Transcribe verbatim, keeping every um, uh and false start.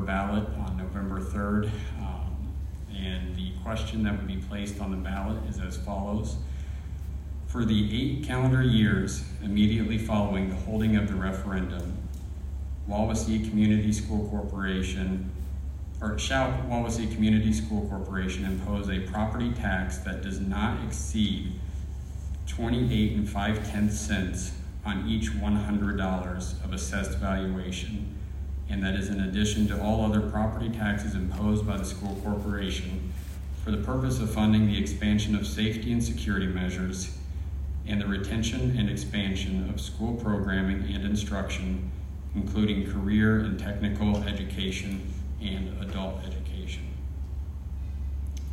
ballot on November third. Um, and the question that would be placed on the ballot is as follows. For the eight calendar years immediately following the holding of the referendum, Wawasee Community School Corporation, or shall Wawasee Community School Corporation impose a property tax that does not exceed twenty-eight and five tenths cents on each one hundred dollars of assessed valuation, and that is in addition to all other property taxes imposed by the school corporation for the purpose of funding the expansion of safety and security measures and the retention and expansion of school programming and instruction, including career and technical education and adult education.